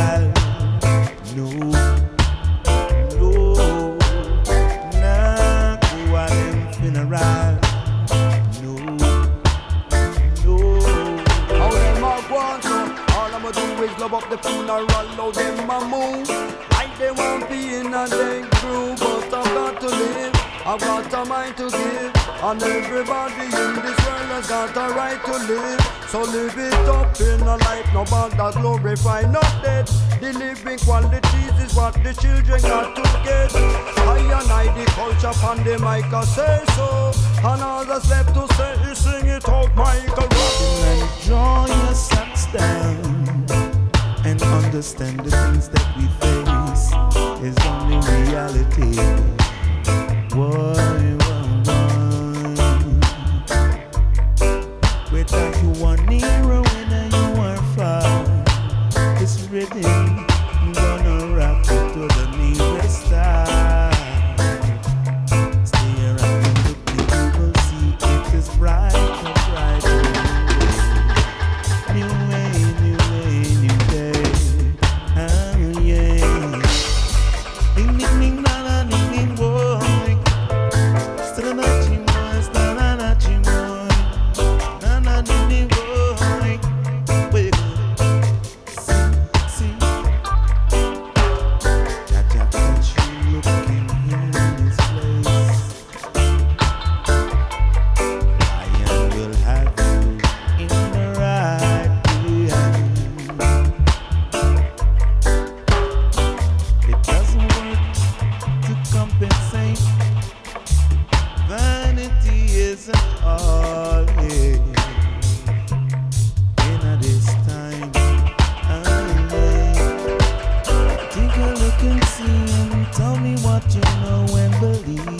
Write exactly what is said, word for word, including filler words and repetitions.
funeral. No, no, nah go a them funeral. No, no. How them a go on so? All I'ma do is love up the funeral. How them a move like they want be in a dead crew. But I've got to live, I've got a mind to give, and everybody in this world has got a right to live. So live it up in a life, no bother glorify, not dead. The living qualities is what the children got to get. I and I the culture pan the mic I say so, and all that's left to say is sing it out, Michael. Draw your socks down and understand the things that we face is only reality. Why, why, why? Whether you are near or whether you are far, this rhythm gonna rock you to the nearest star. Stay around and look, you will see it is bright, bright. New way, new way, new day. Oh yeah. Ding ding ding na na ding ding boy. Still na chimoy, still na na chimoy. Na na ding ding boy. Wait, see, see. Jaja, can't you look in his place? Lion will have you in the right hand. It doesn't work to compensate. Vanity isn't all here. In a this time, I lay. Take a look and see and tell me what you know and believe.